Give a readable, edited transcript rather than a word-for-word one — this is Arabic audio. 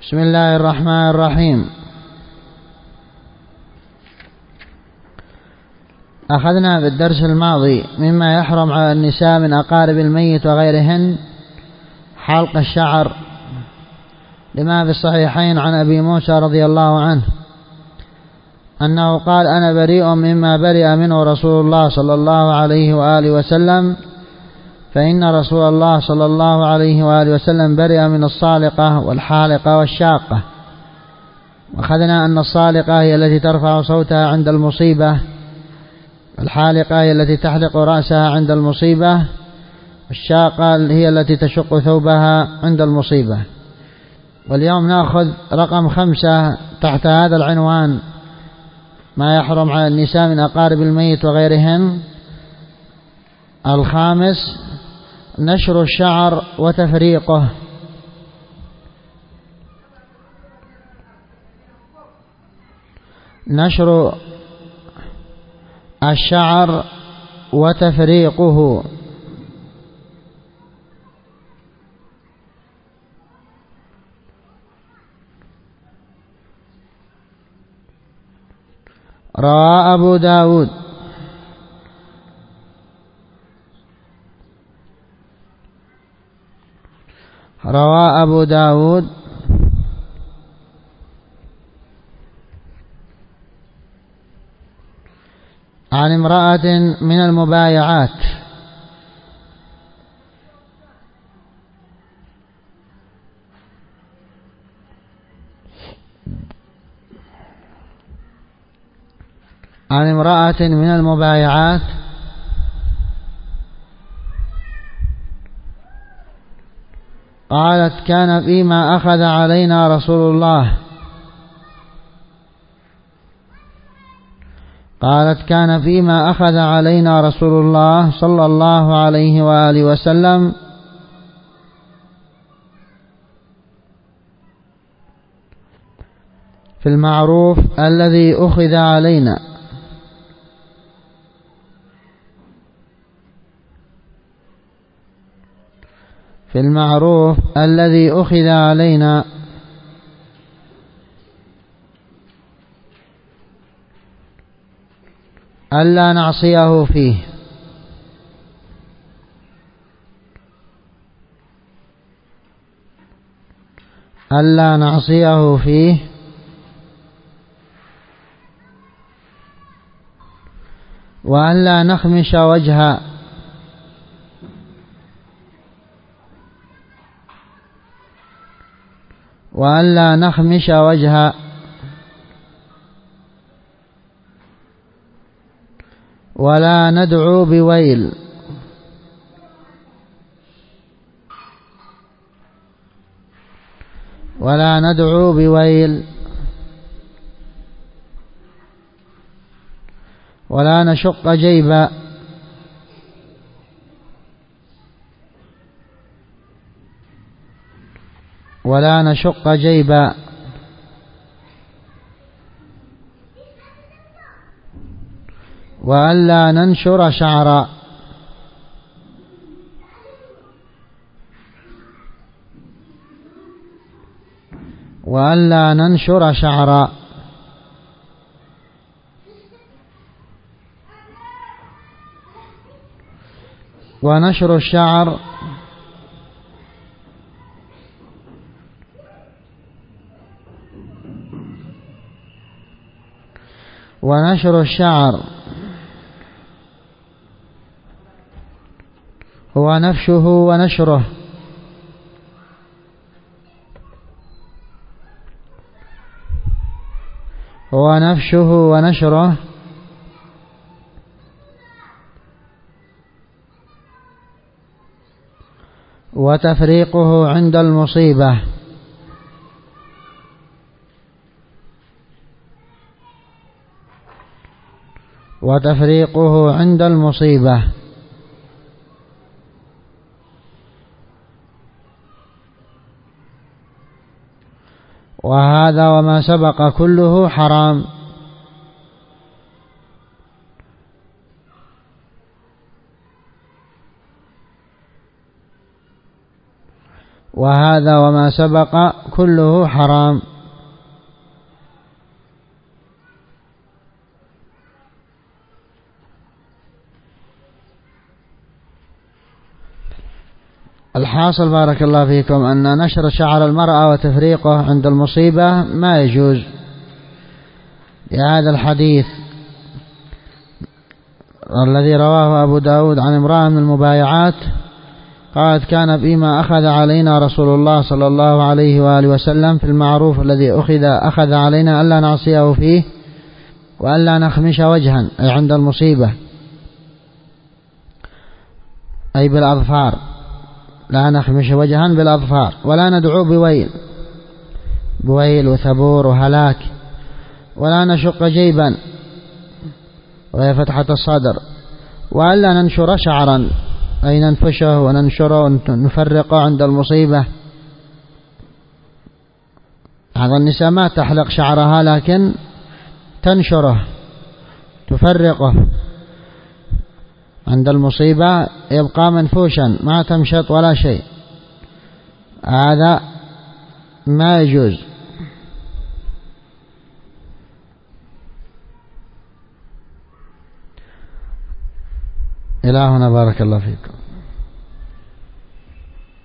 بسم الله الرحمن الرحيم. أخذنا في الدرس الماضي مما يحرم على النساء من أقارب الميت وغيرهن حلق الشعر، لما في الصحيحين عن أبي موسى رضي الله عنه أنه قال: أنا بريء مما برئ منه رسول الله صلى الله عليه وآله وسلم، فإن رسول الله صلى الله عليه وآله وسلم برئ من الصالقة والحالقة والشاقة. وأخذنا أن الصالقة هي التي ترفع صوتها عند المصيبة، الحالقة هي التي تحلق رأسها عند المصيبة، الشاقة هي التي تشق ثوبها عند المصيبة. واليوم نأخذ رقم 5 تحت هذا العنوان: ما يحرم على النساء من أقارب الميت وغيرهن. 5: نشر الشعر وتفريقه. نشر الشعر وتفريقه. روى أبو داود عن امرأة من المبايعات قالت: كان فيما أخذ علينا رسول الله صلى الله عليه وآله وسلم في المعروف الذي أخذ علينا. ألا نعصيه فيه. وألا نخمش وجها. ولا ندعو بويل. ولا نشق جيبا. وألا ننشر شعرا. ونشر الشعر هو نفشه ونشره. وتفريقه عند المصيبة. وهذا وما سبق كله حرام. وهذا وما سبق كله حرام. الحاصل بارك الله فيكم أن نشر شعر المرأة وتفريقه عند المصيبة ما يجوز لهذا الحديث الذي رواه أبو داود عن امرأة من المبايعات قالت: كان بما أخذ علينا رسول الله صلى الله عليه وآله وسلم في المعروف الذي أخذ علينا ألا نعصيه فيه وألا نخمش وجها، أي عند المصيبة، أي بالأظفار، لا نخمش وجها بالأظفار، ولا ندعو بويل وثبور وهلاك، ولا نشق جيبا وهي فتحة الصدر، وألا ننشر شعرا، أي ننفشه وننشره ونفرقه عند المصيبة. بعض النساء ما تحلق شعرها لكن تنشره تفرقه عند المصيبة، يبقى منفوشا ما تمشط ولا شيء، هذا ما يجوز. إلى هنا بارك الله فيكم.